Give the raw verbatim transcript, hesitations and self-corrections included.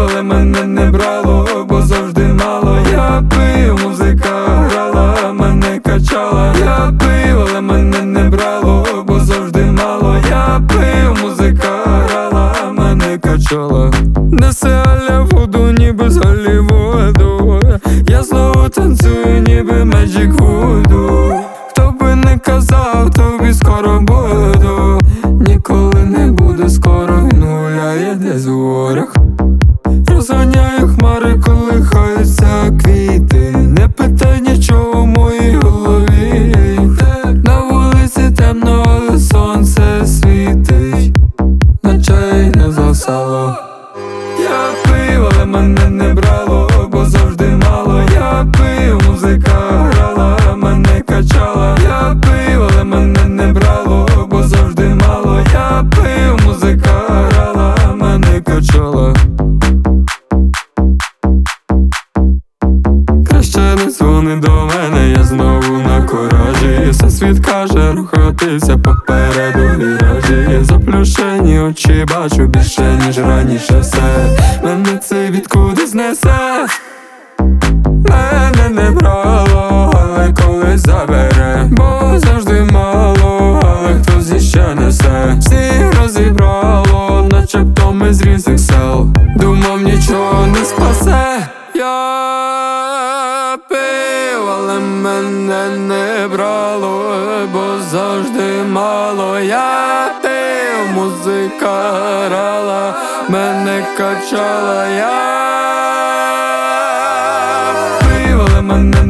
але мене не брало, бо завжди мало. Я пив, музика грала, мене качала. Я пив, але мене не брало, бо завжди мало. Я пив, музика грала, мене качала. Несе аля воду, ніби з Голлівуду. Я знову танцюю, ніби Magic Voodoo. Хто би не казав, тобі скоро буду. Ніколи не буде скоро, він гуляє десь у горах. Розганяю хмари, колихаються квіти. Не питай нічого в моїй голові. На вулиці темно, але сонце світить, ночей не згасало. Я пив, але мене не брало, бо завжди мало. Я пив, музика грала, мене качала. Я пив, але мене не брало, бо завжди мало. Я пив, музика грала, мене качала. Краще не дзвони до мене, я знову на коражі. І все світ каже, рухатися попереду віражі. Заплющені очі бачу більше, ніж раніше все. Мене це відкуди знесе. Мене не брало, але колись забере. Бо завжди мало, але хтось іще несе. Всі розібрало, начебто ми з різних сел. Думав, нічого не спасе. Я пив, але мене не брало, бо завжди мало. Я пив, музика грала, мене качала. Я пив, але мене